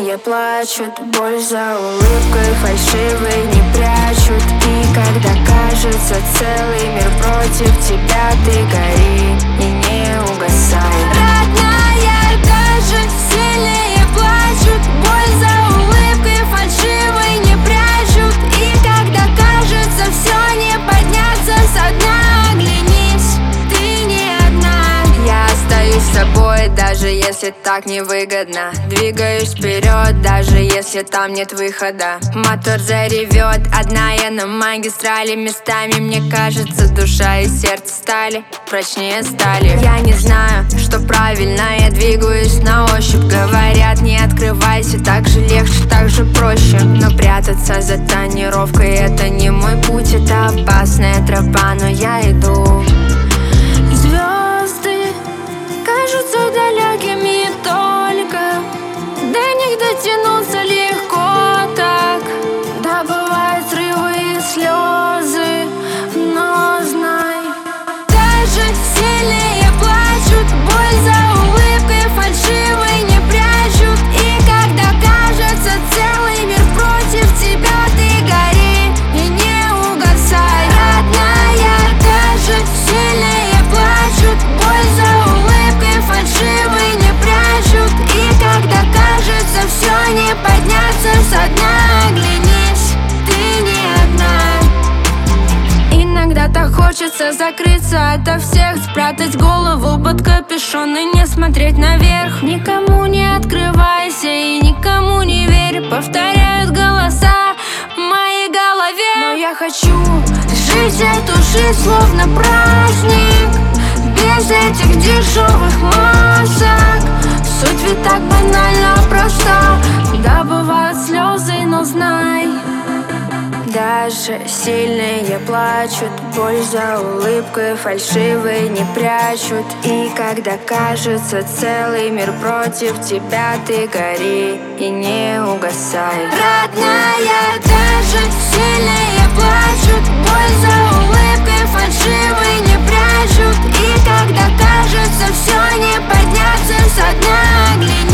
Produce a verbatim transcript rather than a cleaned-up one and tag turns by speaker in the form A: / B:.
A: Сильные плачут, боль за улыбкой фальшивой не прячут. И когда кажется целый мир против тебя, ты гори и не угасай.
B: Родная, даже сильные плачут, боль за улыбкой фальшивой не прячут. И когда кажется все не подняться со дна, оглянись, ты не одна.
A: Я остаюсь собой, даже если так невыгодно. Двигаюсь вперед, даже если там нет выхода. Мотор заревет, одна я на магистрали. Местами, мне кажется, душа и сердце стали прочнее стали. Я не знаю, что правильно, я двигаюсь на ощупь. Говорят, не открывайся, так же легче, так же проще. Но прятаться за тонировкой — это не мой путь, это опасная тропа, но я иду.
B: Звезды кажутся далекими только, до них дотянуться легко так. Да, бывают срывы и слезы, но знай, даже сильные плачут, боль за улыбкой фальшивой не прячут. И когда кажется целый мир против тебя, ты гори и не угасай. Родная, даже сильные плачут, боль за улыбкой фальшивой не прячут. И когда кажется все не подняться со дна, оглянись, ты не одна. Иногда так хочется закрыться ото всех, спрятать голову под капюшон и не смотреть наверх. Никому не открывайся и никому не верь, повторяют голоса в моей голове.
A: Но я хочу
B: жить эту жизнь словно праздник, без этих дешевых масок. Суть ведь так банально проста. Да, бывают слезы, но знай,
A: даже сильные плачут, боль за улыбкой фальшивой не прячут. И когда кажется целый мир против тебя, ты гори и не угасай.
B: родная, даже сильные плачут, боль за улыбкой фальшивой не прячут. И когда кажется все не подняться со дна, оглянись.